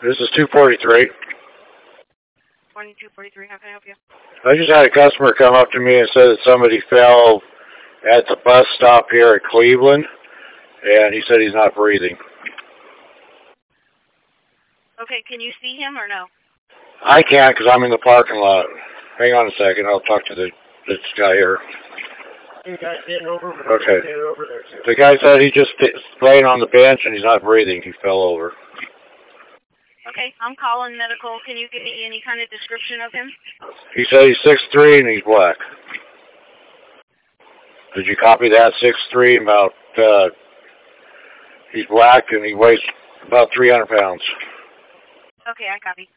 This is 243. 2243, how can I help you? I just had a customer come up to me and said that somebody fell at the bus stop here at Cleveland, and he said he's not breathing. Okay, can you see him or no? I can't because I'm in the parking lot. Hang on a second. I'll talk to this guy here. Okay. The guy said he just laying on the bench and he's not breathing. He fell over. Okay, I'm calling medical. Can you give me any kind of description of him? He said he's 6'3" and he's black. Did you copy that? 6'3", about, he's black and he weighs about 300 pounds. Okay, I copy.